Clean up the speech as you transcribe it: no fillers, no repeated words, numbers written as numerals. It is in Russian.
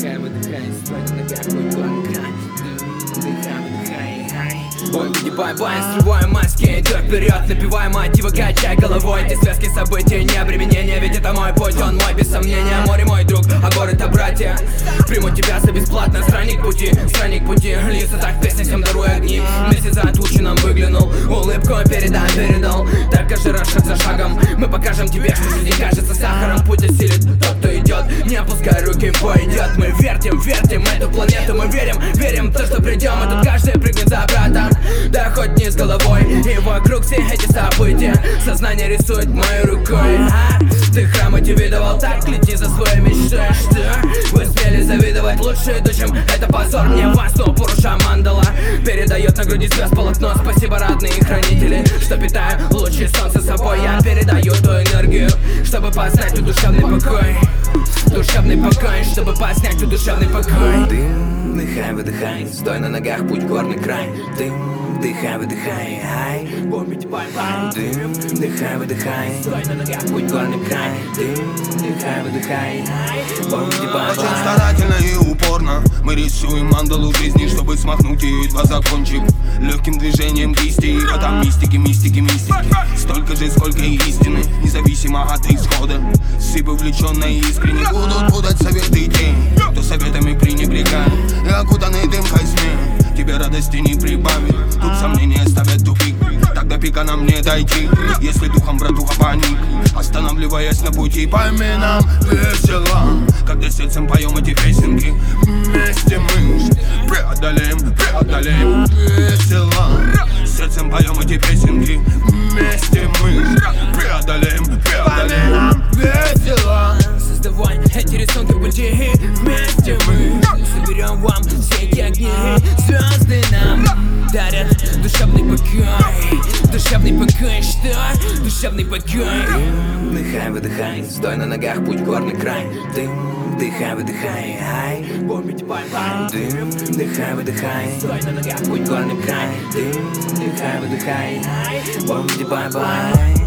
Вдыхай, выдыхай, стой на ногах, путь горный край. Вдыхай, выдыхай, хай. Бой, иди, бай-бай, срываю маски, идет вперед, напивай мотивы, качай головой. Эти связки событий, не обременение, ведь это мой путь, он мой, без сомнения. Море мой друг, а горы это братья. Приму тебя за бесплатно, странник пути, льются так песни, всем даруя огни. Месяц за отученным выглянул, улыбку передал. Так каждый раз шаг за шагом мы покажем тебе, что жизнь кажется сахаром. Путь осилит тот, кто идет, не опускай руки, пойдет. Мы вертим эту планету, мы верим в то, что придем. И тут каждый прыгнет за братом, да хоть не с головой. И вокруг все эти события сознание рисует моей рукой. Ты храм эти видывал, так лети за своей мечтой. Что? Вы смели завидовать лучше идущим, это позор мне вас, но Пуруша Мандала передает на груди звезд полотно. Спасибо, родные хранители, что питаю лучи солнца собой. Я передаю ту энергию, чтобы познать душевный покой. Душевный покой, чтобы познать душевный покой. Ты вдыхай, выдыхай, стой на ногах, путь горный край. Ты вдыхай, выдыхай, ай, помните бай-бай. Ты вдыхай, выдыхай, стой на ногах, путь горный край. Ты вдыхай, выдыхай, ай, помните бай-бай. Очень старательно и упорно мы рисуем мандалу жизни, чтобы смахнуть ее, едва закончив легким движением кисти. И в этом мистики. Столько же, сколько и истины, независимо от исхода. Сыпы увлеченные искренне будут путать советы те, кто советами пренебрегает и окутанный дымкой смен тебе радости не прибавит. Тут сомнения ставят тупик, так до пика нам не дойти. Если духом, братуха, паник, останавливаясь на пути. Пойми, нам весело, когда сердцем поем эти песенки. Вместе мы преодолеем весело. Сердцем поем эти песенки. Вместе мы преодолеем весело. Создавай эти рисунки пути. Вместе мы соберем вам все эти огни. Звезды нам дарят душевный покой. Душевный покой, что? Душевный покой. Вдыхай, выдыхай, стой на ногах, путь горный край. Ты вдыхай, выдыхай, ай, помните бай-бай. Ты вдыхай, выдыхай, стой на ногах, путь горный край. Ты вдыхай, выдыхай, ай, помните бай-бай.